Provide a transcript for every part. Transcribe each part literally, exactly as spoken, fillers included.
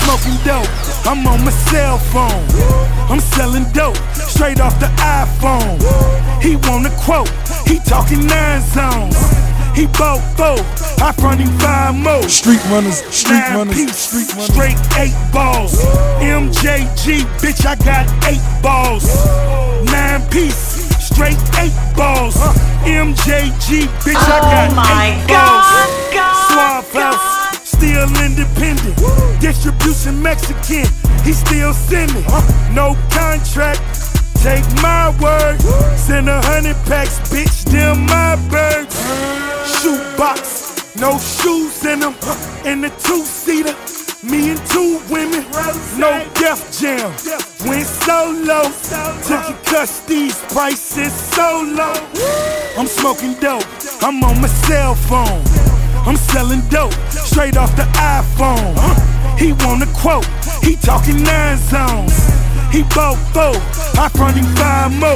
smoking dope, I'm on my cell phone. I'm selling dope, straight off the iPhone. He want a quote, he talking nine zones. He bought four, I front him five more. Street runners, street Nine runners, piece, street runners. straight eight balls. M J G, bitch, I got eight balls. Nine piece, straight eight balls. M J G, bitch, I got Oh my eight God, balls. God, Suave God. House, still independent. Distribution Mexican, he still sending. No contract, take my word. Send a hundred packs, bitch, them my birds. Shoebox, no shoes in them. In the two-seater, me and two women. No Def Jam, went solo. Took your cuss, these prices so low. I'm smoking dope, I'm on my cell phone. I'm selling dope, straight off the iPhone. He want a quote, he talking nine zones. He bought four, I front him five more.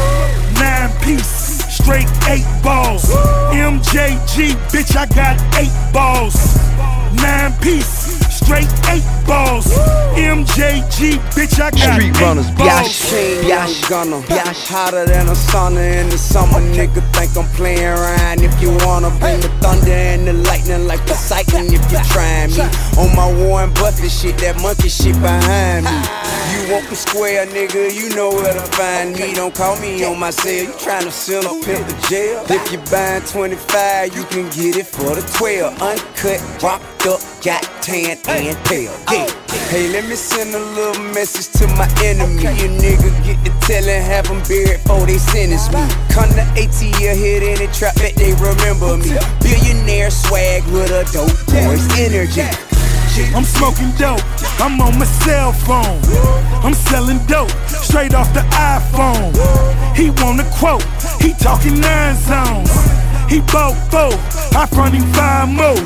Nine piece, straight eight balls. M J G, bitch, I got eight balls. Nine piece, straight eight balls. M J G, bitch, I got Street eight runners, balls. Biash, Biash, Gunner, Biash, hotter than a sauna in the summer. Nigga think I'm playing around. If you wanna bring the thunder and the lightning like Poseidon, if you trying me on my Warren Buffett shit, that monkey shit behind me. You want the square, nigga, you know where to find me. Don't call me on my cell, you tryna send a pimp to jail. If you buying twenty-five, you can get it for the twelve. Uncut, rocked up, got tan and pale. Yeah. Hey, let me send a little message to my enemy. You nigga get to tellin', have them buried before they sentence me. Come to A T L, hit in the trap, bet they remember me. Billionaire swag with a dope boy's energy. I'm smoking dope, I'm on my cell phone. I'm selling dope, straight off the iPhone. He want a quote, he talking nine zones. He bought four, I front him five more.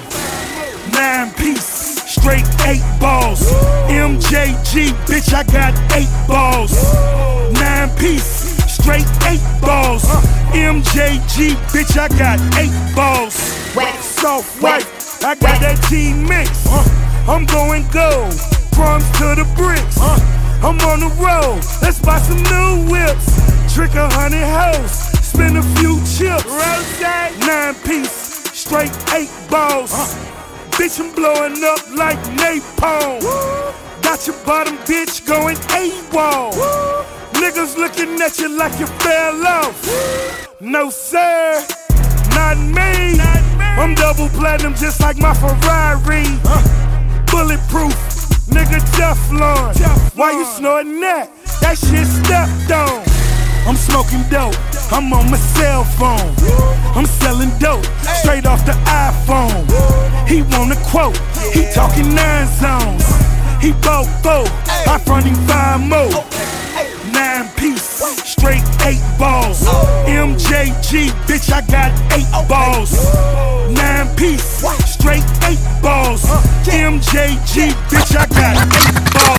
Nine piece, straight eight balls. M J G, bitch, I got eight balls. Nine piece, straight eight balls. M J G, bitch, I got eight balls. Soft white, I got that G-Mix. I'm going gold, crumbs to the bricks. I'm on the road, let's buy some new whips. Trick a hundred hoes, spend a few chips. Nine piece, straight eight balls. Bitch, I'm blowing up like napalm. Got your bottom bitch going AWOL. Niggas looking at you like you fell off. No sir, not me. I'm double platinum just like my Ferrari. Bulletproof, nigga Teflon. Why you snorting that? That shit stepped on. I'm smoking dope, I'm on my cell phone. I'm selling dope, straight off the iPhone. He want a quote, he talking nine zones. He bought four, I front him five more. Nine piece, straight eight balls. M J G, bitch, I got eight balls. Nine piece, straight eight balls. M J G, bitch, I got eight